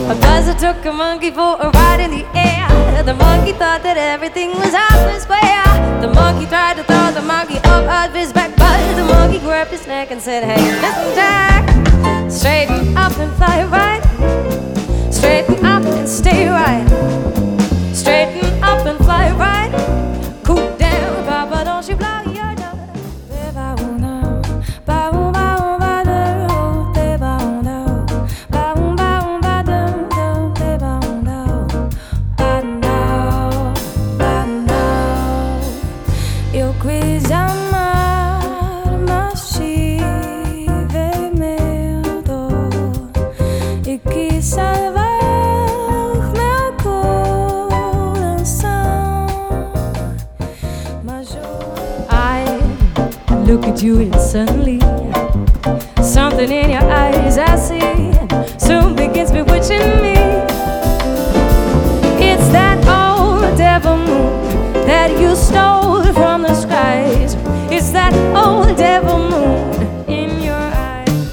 A buzzard took a monkey for a ride in the air. The monkey thought that everything was half and square. The monkey tried to throw the monkey up out of his back, but the monkey grabbed his neck and said, hey, listen, Jack, straighten up and fly right. Straighten up and stay right. Straighten up and fly right. Cool down, Papa, don't you blow your nose. Eu quis amar, mas tive medo e quis salvar meu coração. I look at you and suddenly something in your eyes I see soon begins bewitching me. It's that old devil moon that you stole from the skies. It's that old devil moon in your eyes.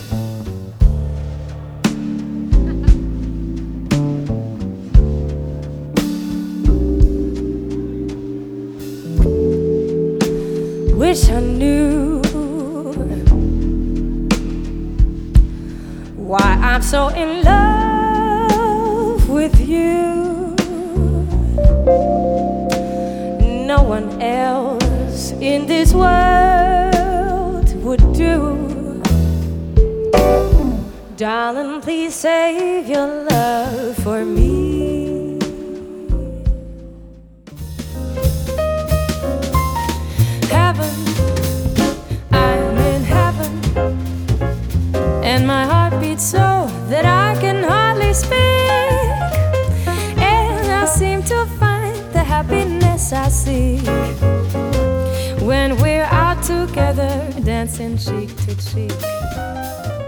Wish I knew why I'm so in love with you. No one else in this world would do. Darling, please save your love for me. Heaven, I'm in heaven, and my heart beats so that I can hardly speak. And I seem to find the happiness I see when we're out together, dancing cheek to cheek.